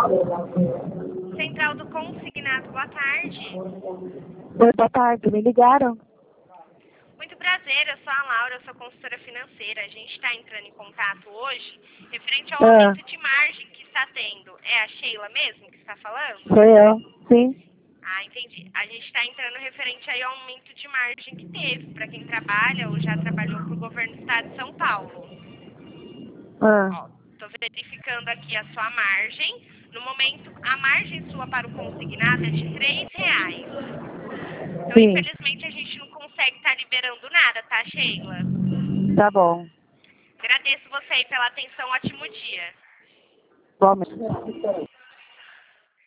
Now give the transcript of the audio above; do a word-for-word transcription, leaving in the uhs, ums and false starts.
Central do Consignado, boa tarde. Oi, boa tarde, me ligaram? Muito prazer, eu sou a Laura, eu sou consultora financeira. A gente está entrando em contato hoje referente ao Ah, aumento de margem que está tendo. É a Sheila mesmo que está falando? sou eu, sim. Ah, entendi. A gente está entrando referente aí ao aumento de margem que teve para quem trabalha ou já trabalhou para o governo do estado de São Paulo. Ah, Ó, tô verificando aqui a sua margem. No momento, a margem sua para o consignado é de três reais. Então, sim, infelizmente, a gente não consegue estar liberando nada, tá, Sheila? tá bom. Agradeço você aí pela atenção. Ótimo dia. Igualmente.